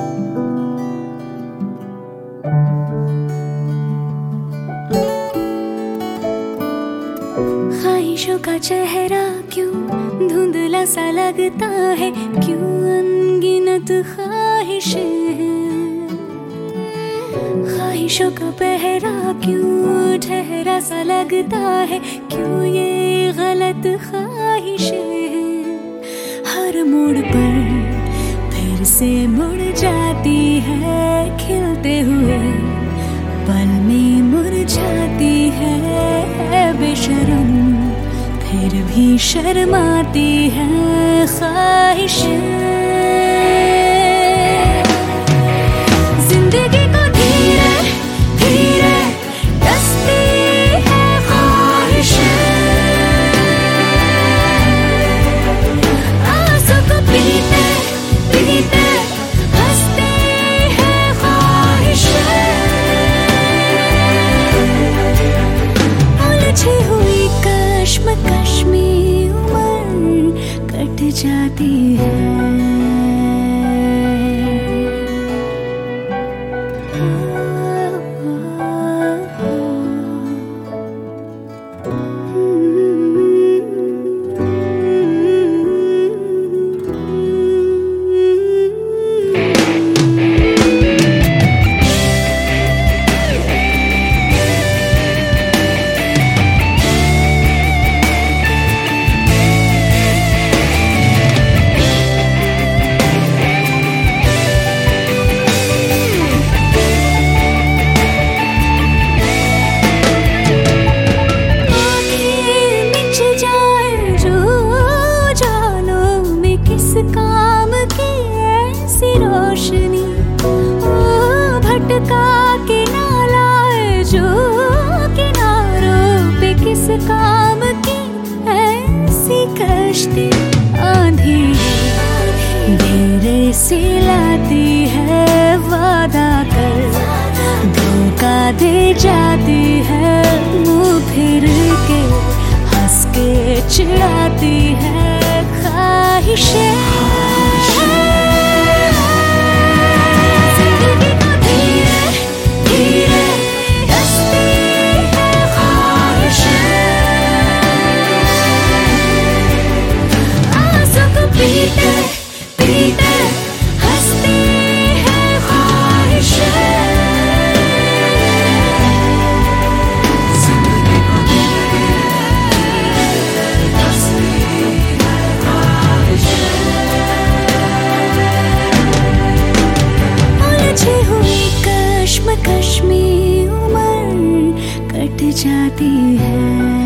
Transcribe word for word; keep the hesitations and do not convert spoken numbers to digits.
ख्वाहिशों का चेहरा क्यों धुंधला सा लगता है, क्यों अनगिनत ख्वाहिशें हैं। ख्वाहिशों का पहरा क्यों ठहरा सा लगता है, क्यों ये गलत ख्वाहिशें हैं। हर मोड़ पर फिर से मुड़ जाती है, खिलते हुए पल में मुरझाती है। बेशरम फिर भी शर्माती है ख्वाहिशें। जिंदगी को धीरे धीरे डसती है ख्वाहिशें। आंसू को पीते पीते हंसती है ख्वाहिशें। उलझी हुई कश्मकश में उम्र कट जाती है। काम की ऐसी रोशनी ओ भटका के ना लाए, जो किनारों पे किस काम की ऐसी कश्ती। आंधी धीरे से लाती है वादा कर, धोखा दे जाती है। मुंह फिर के हंस के चिढ़ाती है ख्वाहिशें। जिंदगी को धीरे धीरे डसती है ख्वाहिशें। आंसू को पीते पीते हंसती है ख्वाहिशें। कश्मकश में उम्र कट जाती है।